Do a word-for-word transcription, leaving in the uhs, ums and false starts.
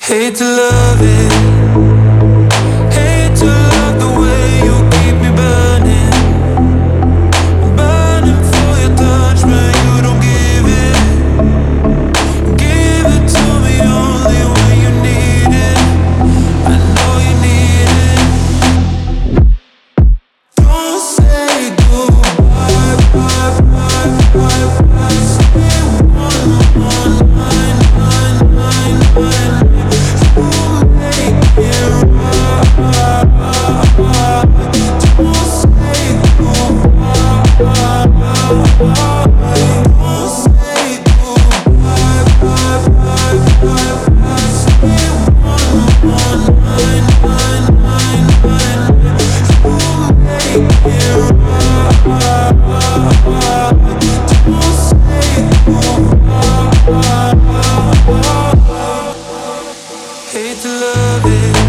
Hate to love it, hate to love the way you keep me burning, burning for your touch, but you don't give it, give it to me only when you need it, I know you need it. Don't say goodbye, bye, bye, bye, bye. Say one, one, nine, nine, nine, nine. Hate to love it.